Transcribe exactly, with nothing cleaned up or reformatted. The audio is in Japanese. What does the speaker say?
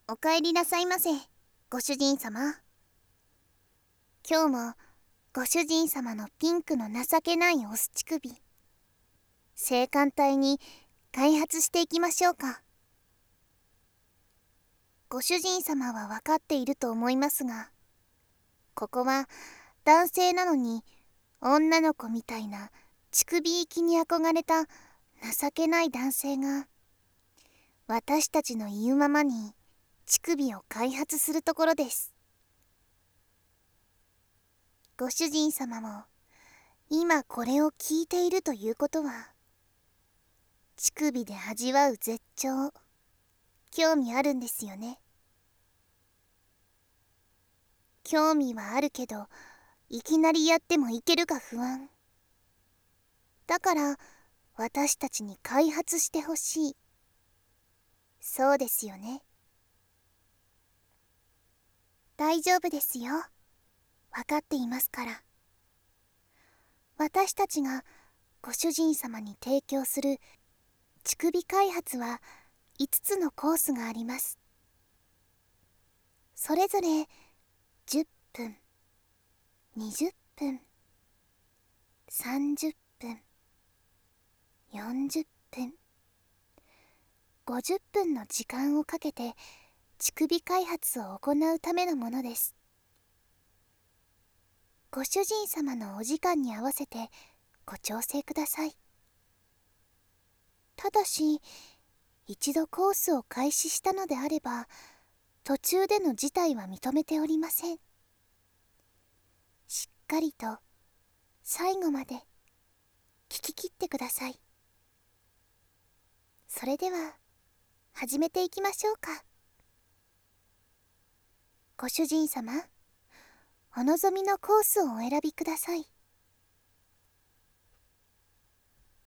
お帰りなさいませ、ご主人様。今日もご主人様のピンクの情けないオス乳首、性感帯に開発していきましょうか。ご主人様は分かっていると思いますが、ここは男性なのに女の子みたいな乳首行きに憧れた情けない男性が、私たちの言うままに乳首を開発するところです。ご主人様も今これを聞いているということは、乳首で味わう絶頂、興味あるんですよね。興味はあるけど、いきなりやってもいけるか不安。だから私たちに開発してほしい。そうですよね。大丈夫ですよ。分かっていますから。私たちがご主人様に提供する乳首開発はいつつのコースがあります。それぞれじゅっぷん、にじゅっぷん、さんじゅっぷん、よんじゅっぷん、ごじゅっぷんの時間をかけて乳首開発を行うためのものです。ご主人様のお時間に合わせてご調整ください。ただし、一度コースを開始したのであれば、途中での辞退は認めておりません。しっかりと最後まで聞き切ってください。それでは始めていきましょうか。ご主人様、お望みのコースをお選びください。